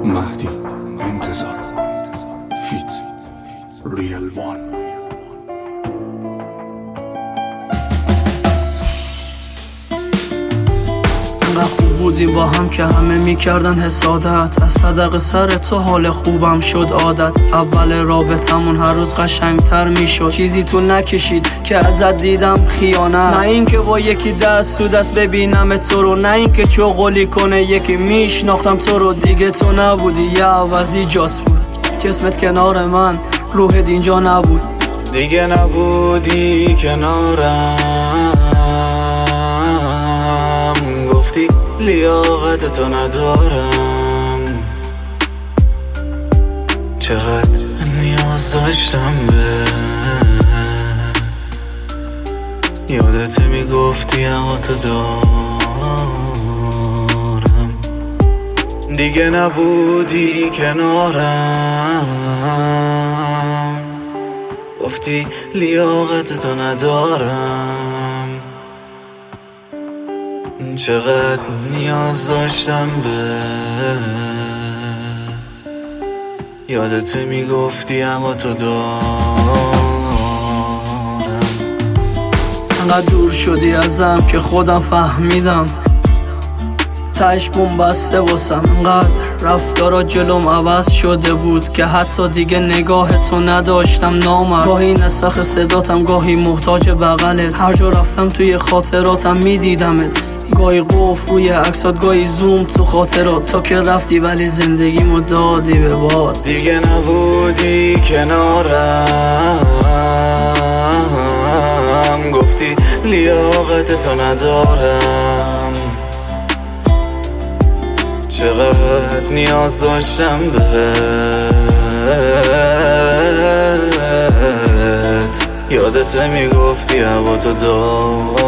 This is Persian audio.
مهدی انتظار فیت ریل وان. انقدر خوب بودیم با هم که همه میکردن حسادت. از صدق سر تو حال خوبم شد عادت. اول رابطمون هر روز قشنگتر میشد. چیزی تو نکشید که ازت دیدم خیانت. نه اینکه با یکی دست تو دست ببینم تو رو، نه اینکه چغلی کنه یکی میشناختم تو رو. دیگه تو نبودی، یه عوضی جات بود که اسمت کنار من، روحت اینجا نبود. دیگه نبودی کنارم، گفتی لیاقت تو ندارم. چقدر نیاز داشتم به یادت میگفتی اما تو دارم. دیگه نبودی کنارم، گفتی لیاقت تو ندارم. چقدر نیاز داشتم به یادت میگفتی اما تو دارم. انقدر دور شدی ازم که خودم فهمیدم تهش بوم بسته واسم. انقدر رفتارا جلوم عوض شده بود که حتی دیگه نگاه تو نداشتم نامرد. گاهی نسخ صداتم، گاهی محتاج بغلت. هر جا رفتم توی خاطراتم میدیدمت. گاهی قفل روی عکسات، گاهی زوم تو خاطرات. تا که رفتی ولی زندگیمو دادی به باد. دیگه نبودی کنارم، گفتی لیاقت تو ندارم. چقدر نیاز داشتم بهت یادت میگفتی اما تو دارم.